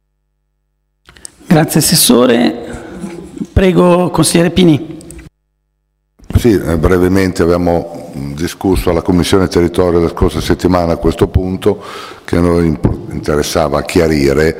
Grazie Assessore. Prego, consigliere Pini. Sì, brevemente abbiamo discusso alla Commissione Territorio la scorsa settimana a questo punto, che a noi interessava chiarire,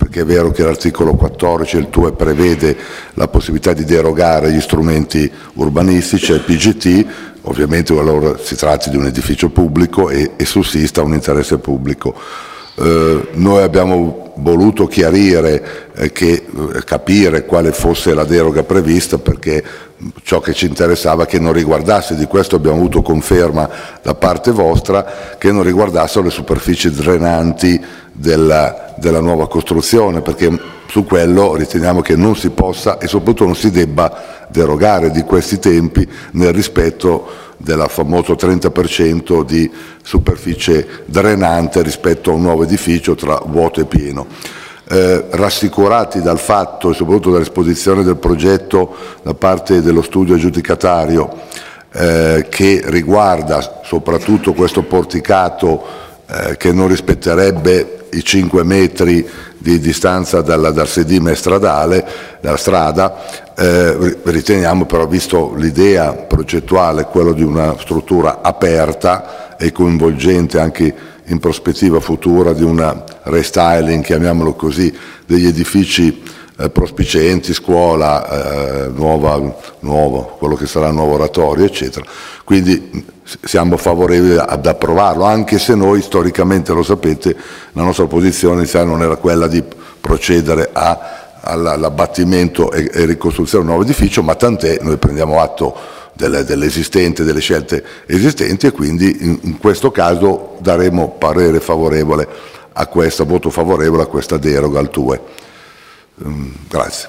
perché è vero che l'articolo 14 del TUE prevede la possibilità di derogare agli strumenti urbanistici, al PGT, ovviamente qualora si tratti di un edificio pubblico e sussista un interesse pubblico. Noi abbiamo voluto chiarire, capire quale fosse la deroga prevista, perché ciò che ci interessava è che non riguardasse, di questo abbiamo avuto conferma da parte vostra, che non riguardassero le superfici drenanti della nuova costruzione, perché su quello riteniamo che non si possa e soprattutto non si debba derogare di questi tempi, nel rispetto del famoso 30% di superficie drenante rispetto a un nuovo edificio tra vuoto e pieno. Rassicurati dal fatto e soprattutto dall'esposizione del progetto da parte dello studio aggiudicatario che riguarda soprattutto questo porticato che non rispetterebbe i 5 metri di distanza dal sedime stradale, dalla strada, riteniamo però, visto l'idea progettuale, quello di una struttura aperta e coinvolgente anche in prospettiva futura di una restyling, chiamiamolo così, degli edifici prospicienti, scuola, nuovo, quello che sarà il nuovo oratorio, eccetera. Quindi siamo favorevoli ad approvarlo, anche se noi storicamente, lo sapete, la nostra posizione iniziale non era quella di procedere all'abbattimento e ricostruzione di un nuovo edificio, ma tant'è, noi prendiamo atto dell'esistente, delle scelte esistenti, e quindi in questo caso daremo parere favorevole a questa, voto favorevole a questa deroga al TUE. Grazie.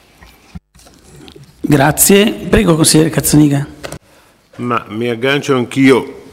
Grazie. Prego, consigliere Cazzaniga. Ma mi aggancio anch'io,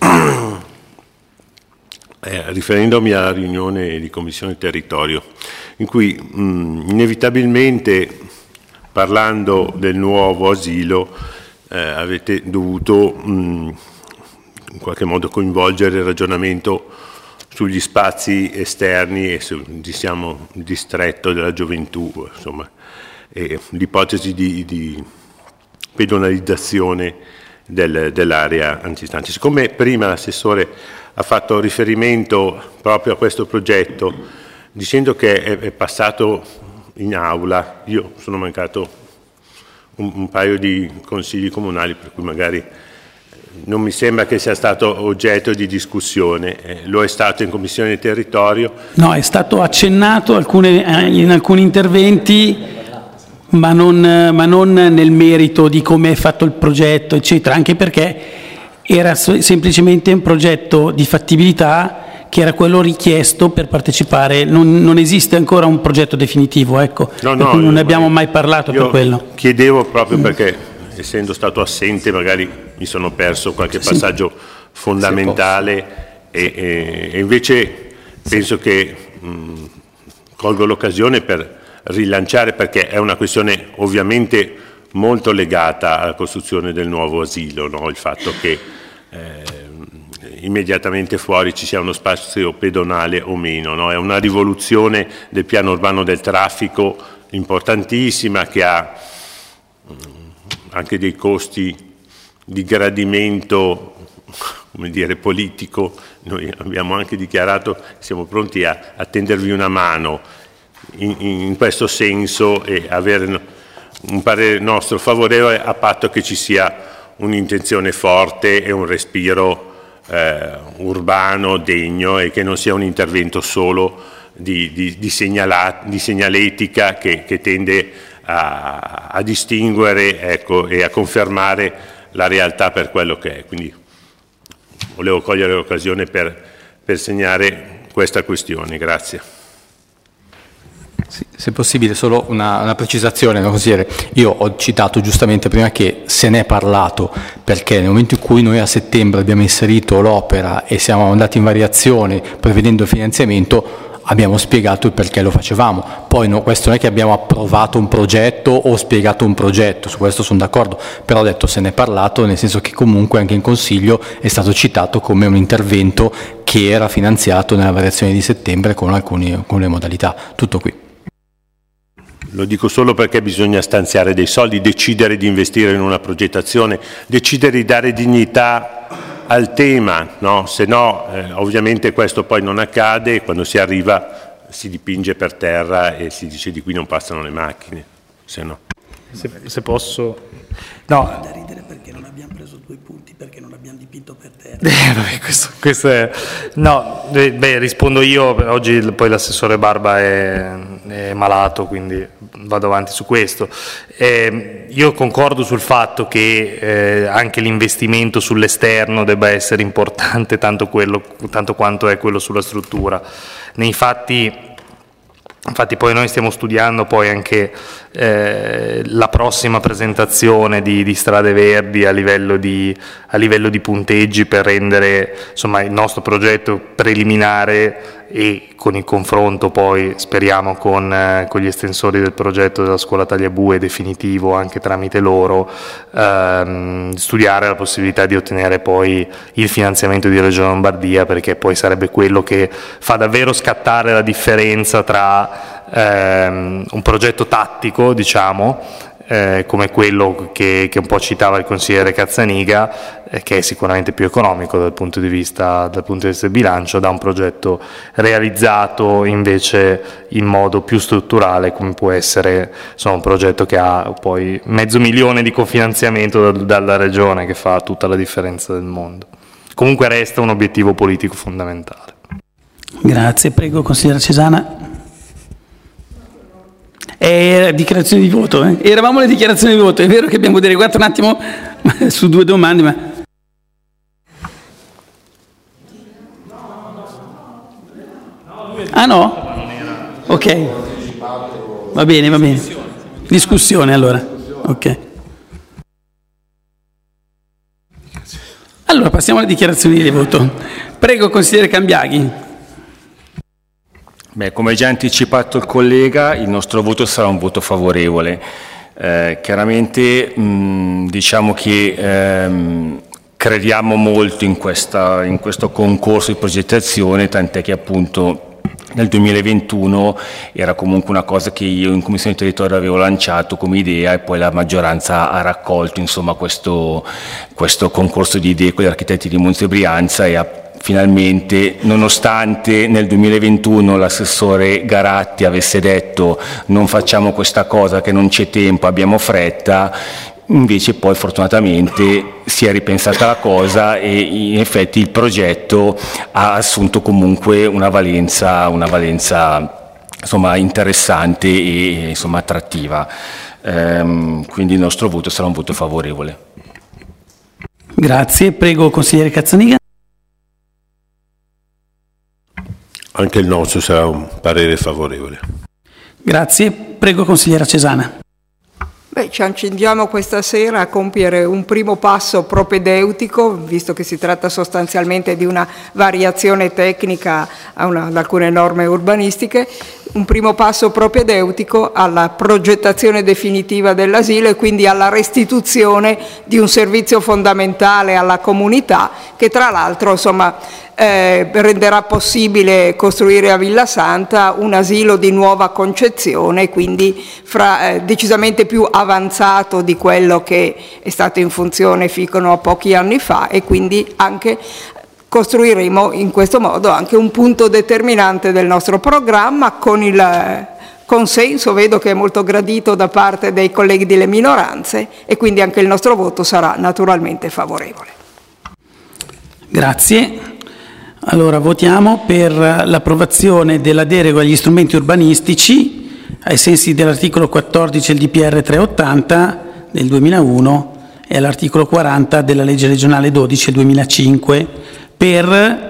riferendomi alla riunione di Commissione Territorio, in cui inevitabilmente, parlando del nuovo asilo, avete dovuto in qualche modo coinvolgere il ragionamento sugli spazi esterni e diciamo, il distretto della gioventù, insomma, e l'ipotesi di pedonalizzazione dell'area antistante. Siccome prima l'assessore ha fatto riferimento proprio a questo progetto, dicendo che è passato in aula, io sono mancato un paio di consigli comunali, per cui magari non mi sembra che sia stato oggetto di discussione. Lo è stato in Commissione Territorio? No, è stato accennato in alcuni interventi, ma non nel merito di come è fatto il progetto, eccetera, anche perché era semplicemente un progetto di fattibilità che era quello richiesto per partecipare. Non esiste ancora un progetto definitivo, ecco, no, non ne abbiamo mai parlato per quello. Chiedevo proprio perché, essendo stato assente, magari mi sono perso qualche passaggio fondamentale e invece penso che colgo l'occasione per rilanciare, perché è una questione ovviamente molto legata alla costruzione del nuovo asilo, no? Il fatto che immediatamente fuori ci sia uno spazio pedonale o meno, no? È una rivoluzione del piano urbano del traffico importantissima, che ha anche dei costi di gradimento, come dire, politico. Noi abbiamo anche dichiarato che siamo pronti a tendervi una mano in questo senso e avere un parere nostro favorevole, a patto che ci sia un'intenzione forte e un respiro urbano degno, e che non sia un intervento solo di segnaletica che tende a distinguere, ecco, e a confermare la realtà per quello che è. Quindi volevo cogliere l'occasione per segnare questa questione. Grazie. Sì, se possibile solo una precisazione, consigliere. Io ho citato giustamente prima che se ne è parlato, perché nel momento in cui noi a settembre abbiamo inserito l'opera e siamo andati in variazione prevedendo il finanziamento, abbiamo spiegato il perché lo facevamo. Poi no, questo non è che abbiamo approvato un progetto o spiegato un progetto, su questo sono d'accordo, però ho detto se ne è parlato, nel senso che comunque anche in Consiglio è stato citato come un intervento che era finanziato nella variazione di settembre con le modalità. Tutto qui. Lo dico solo perché bisogna stanziare dei soldi, decidere di investire in una progettazione, decidere di dare dignità al tema, no? Se no ovviamente questo poi non accade, e quando si arriva si dipinge per terra e si dice di qui non passano le macchine, se no. Se posso... No. Da ridere perché non abbiamo preso 2 punti, perché non abbiamo dipinto per terra. Vabbè, questo è... No, rispondo io, oggi poi l'assessore Barba è malato, quindi vado avanti su questo. Io concordo sul fatto che anche l'investimento sull'esterno debba essere importante tanto quanto è quello sulla struttura. Infatti poi noi stiamo studiando poi anche la prossima presentazione di strade verdi a livello di punteggi, per rendere insomma il nostro progetto preliminare, e con il confronto poi speriamo con gli estensori del progetto della scuola Tagliabue definitivo anche tramite loro, studiare la possibilità di ottenere poi il finanziamento di Regione Lombardia, perché poi sarebbe quello che fa davvero scattare la differenza tra un progetto tattico, diciamo, come quello che un po' citava il consigliere Cazzaniga, che è sicuramente più economico dal punto di vista del bilancio, da un progetto realizzato invece in modo più strutturale, come può essere un progetto che ha poi 500.000 di cofinanziamento dalla Regione, che fa tutta la differenza del mondo. Comunque resta un obiettivo politico fondamentale. Grazie, prego consigliera Cesana. Dichiarazioni di voto, Eravamo alle dichiarazioni di voto, è vero che abbiamo derivato un attimo su 2 domande, ma... Ah no? Ok. Va bene. Discussione allora. Ok. Allora passiamo alle dichiarazioni di voto. Prego consigliere Cambiaghi. Come già anticipato il collega, il nostro voto sarà un voto favorevole. Chiaramente diciamo che crediamo molto in questo concorso di progettazione, tant'è che appunto nel 2021 era comunque una cosa che io in Commissione Territorio avevo lanciato come idea, e poi la maggioranza ha raccolto insomma questo concorso di idee con gli architetti di Monza e Brianza, e ha finalmente, nonostante nel 2021 l'assessore Garatti avesse detto non facciamo questa cosa che non c'è tempo, abbiamo fretta, invece poi fortunatamente si è ripensata la cosa e in effetti il progetto ha assunto comunque una valenza insomma interessante e insomma attrattiva. Quindi il nostro voto sarà un voto favorevole. Grazie, prego consigliere Cazzaniga. Anche il nostro sarà un parere favorevole. Grazie, prego consigliera Cesana. Ci accingiamo questa sera a compiere un primo passo propedeutico, visto che si tratta sostanzialmente di una variazione tecnica ad alcune norme urbanistiche, un primo passo propedeutico alla progettazione definitiva dell'asilo e quindi alla restituzione di un servizio fondamentale alla comunità, che tra l'altro renderà possibile costruire a Villa Santa un asilo di nuova concezione, quindi decisamente più avanzato di quello che è stato in funzione fino a pochi anni fa, e quindi anche costruiremo in questo modo anche un punto determinante del nostro programma, con il consenso, vedo che è molto gradito da parte dei colleghi delle minoranze, e quindi anche il nostro voto sarà naturalmente favorevole. Grazie. Allora votiamo per l'approvazione della deroga agli strumenti urbanistici ai sensi dell'articolo 14 del DPR 380 del 2001 e all'articolo 40 della legge regionale 12 2005 per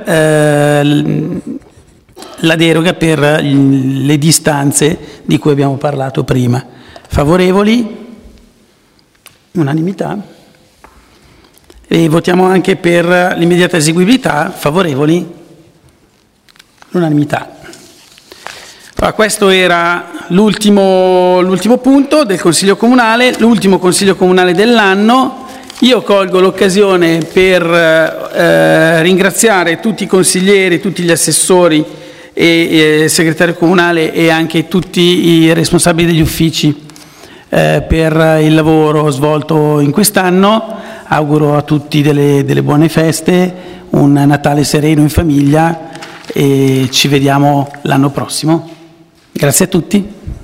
la deroga per le distanze di cui abbiamo parlato prima. Favorevoli? Unanimità. E votiamo anche per l'immediata eseguibilità. Favorevoli? L'unanimità. Questo era l'ultimo punto del Consiglio Comunale, l'ultimo Consiglio Comunale dell'anno. Io colgo l'occasione per ringraziare tutti i consiglieri, tutti gli assessori e il segretario comunale e anche tutti i responsabili degli uffici per il lavoro svolto in quest'anno. Auguro a tutti delle buone feste, un Natale sereno in famiglia e ci vediamo l'anno prossimo. Grazie a tutti.